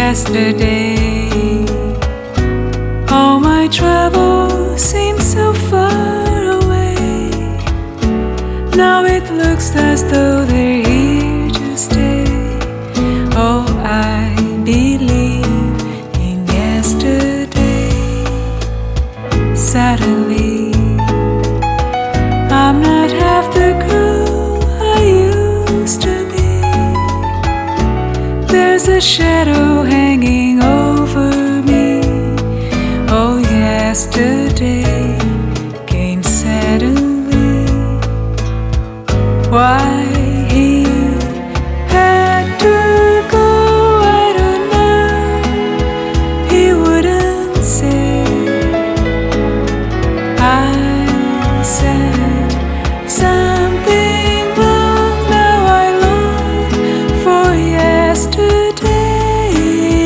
yesterday. All my troubles seem so far away. Now it looks as though they're here to stay. Oh, I believe in yesterday. Suddenly, I'm not half the girl I used to be. There's a shadow hanging over me. Oh, yesterday came suddenly. Why he had to go, I don't know. He wouldn't say. I said something wrong. Now I long for yesterday.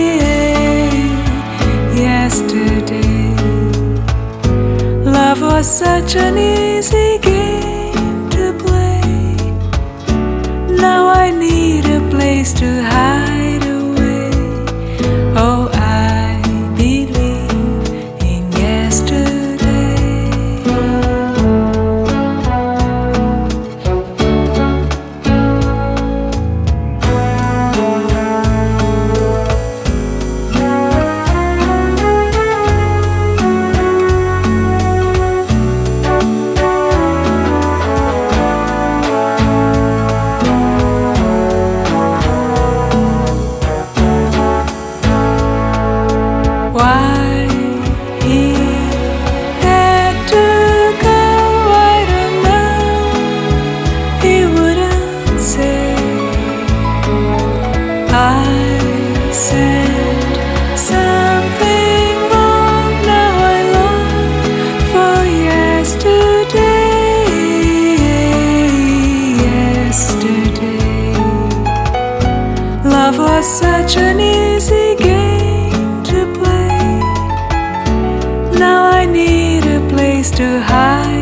Yesterday, love was such an easy game to play. Now I need a place to hide away. Oh, I believe in yesterday. Why he had to go, I don't know. He wouldn't say. I said something wrong. Now I long for yesterday. Yesterday, love was such an easy game to play. Now I need a place to hide.